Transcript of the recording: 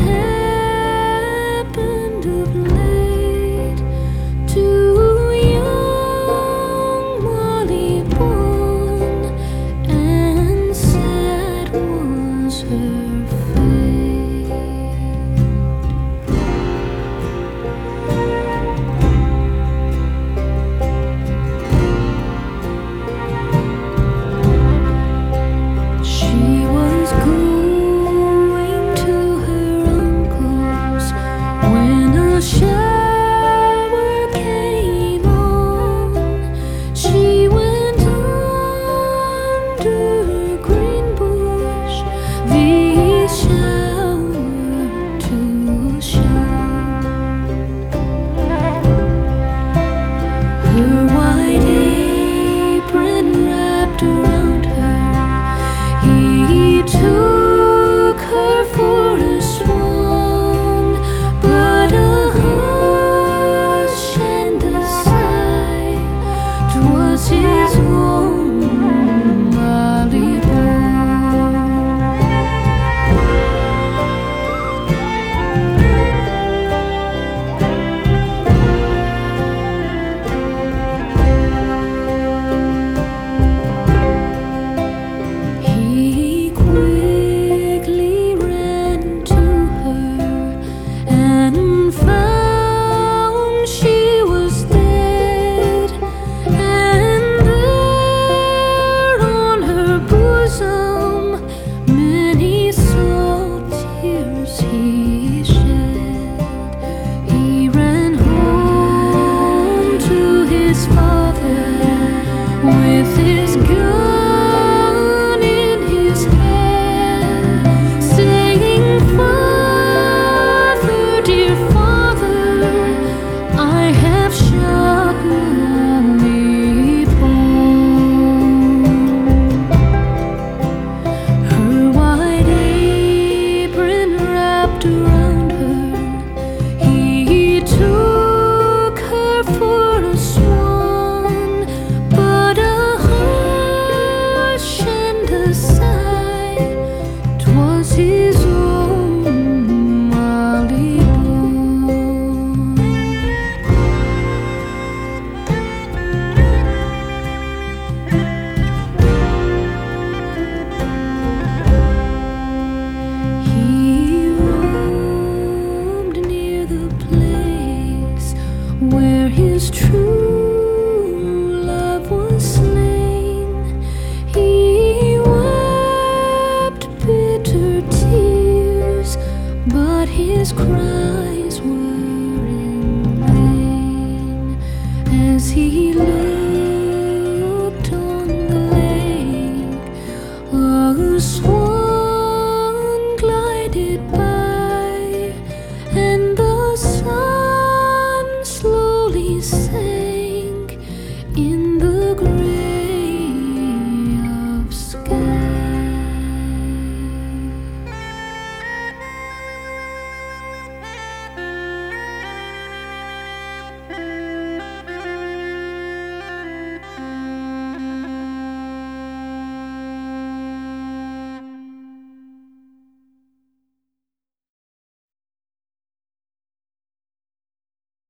happened of late to young Molly Bone, and sad was her fate. She was going to her uncle's when a shower came on. She went under a green bush, the shower to show. Her white apron wrapped around her, he took her for a swan, but a hush and a sigh, 'twas his own Molly He quickly ran to her and found she was dead, and there on her bosom many salt tears he shed. He ran home to his father with his gun in his hand, saying, "Father, dear father, I have shot Molly Bone." Her white apron wrapped around her, he took her for a swan, but a hush and a sigh, 'twas his own Molly Bone. He roamed near the place where his true love was slain. He wept bitter tears, but his cries were in vain as he looked on the lake. A swan